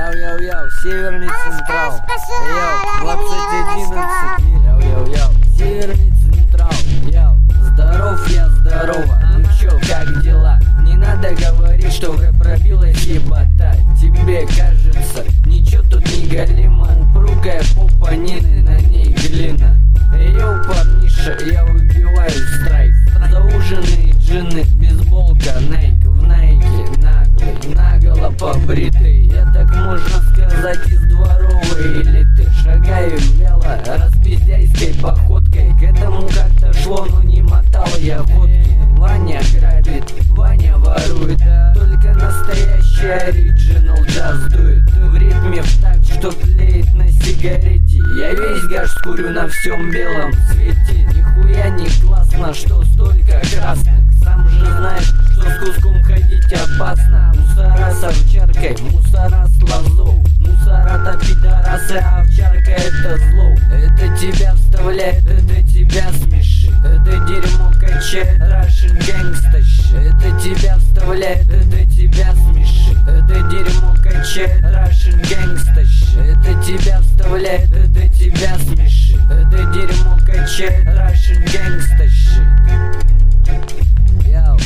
Йоу-йоу-йоу, Северный Централ. Йоу, 2011. Йоу-йоу-йоу, Северный Централ. Йоу, здоров я, здорово. Ну чё, как дела? Не надо говорить, что уже пробилась ебота. Тебе кажется, ничего тут не галимо. Упругая попа, Нины, на ней глина. Йоу, парниша, я выбиваю страйк. Зауженные джинны, бейсболка, Найк. В Найке наглый, наголо побритый. Я так, можно сказать, из дворовой элиты. Шагаю вяло, распиздяйской походкой. К этому как-то шло, но не мотал я ходки. Ваня грабит, Ваня ворует. Только настоящий оригинал джаз дует. В ритме в такт, что тлеет на сигарете. Я весь гаш скурю на всем белом свете. Нихуя не классно, что столько красных. Сам же знаешь, что с куском ходить опасно. Мусора с овчаркой, мусора с лозой. Мусора-то пидорасы, а овчарка это зло. Это тебя вставляет, это тебя смешит. Это дерьмо качает Russian Gangsta shit. Это тебя вставляет, это тебя смешит. Это дерьмо качает Russian Gangsta shit. Это тебя вставляет, это тебя смешит. Это дерьмо качает Russian Gangsta shit. Йоу.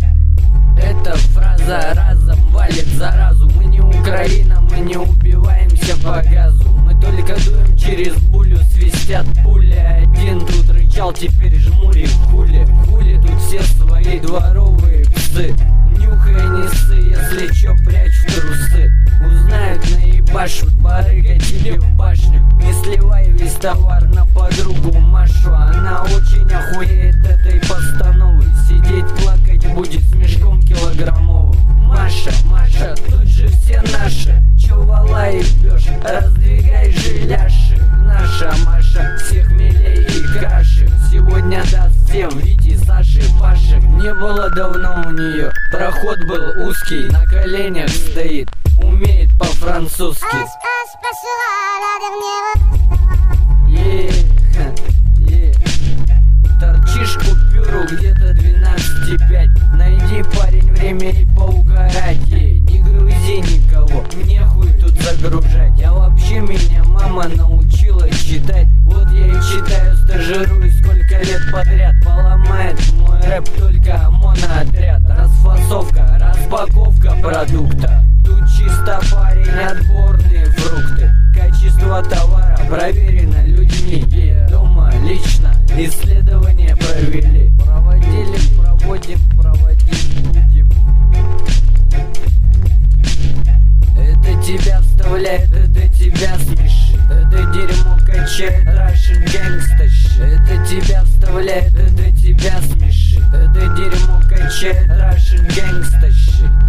Эта фраза разом валит заразу. Мы не Украина, мы не убиваемся по газу. Мы только дуем через булю, свистят пули. Один тут рычал, теперь жмури хули. Хули тут все свои дворовые псы. Нюхай, не ссы, если чё, прячь в трусы. Узнают, наебашут, барыга тебе в башню. Не сливай весь товар на подругу Машу. Она очень охуеет этой постановой. Сидеть плакать будет с мешком килограммовым. Маша, Маша, тут же все наши. Чё вала ебёшь, раздвигай жиляши. Наша Маша всех милей и краше. Сегодня даст всем Вити, Саши, Паши. Не было давно у неё, проход был узкий. На коленях стоит, умеет по-французски. Торчишь купюру где-то 12,5. Найди, парень, время и поугарать. Не грузи никого, нехуй тут загружать. А вообще меня мама научила читать. Вот я и читаю, стажируюсь сколько лет подряд. Поломает мой рэп только ОМОН-отряд. Расфасовка, распаковка продукта. Тут чисто, парень, отборные фрукты. Качество товара проверено людьми. Дома лично исследования провели. Проводили, проводим, проводить будем. Это тебя вставляет, это тебя смешит. Это дерьмо качает Russian Gangsta shit. Это тебя вставляет, это тебя смешит. Это дерьмо качает Russian Gangsta shit.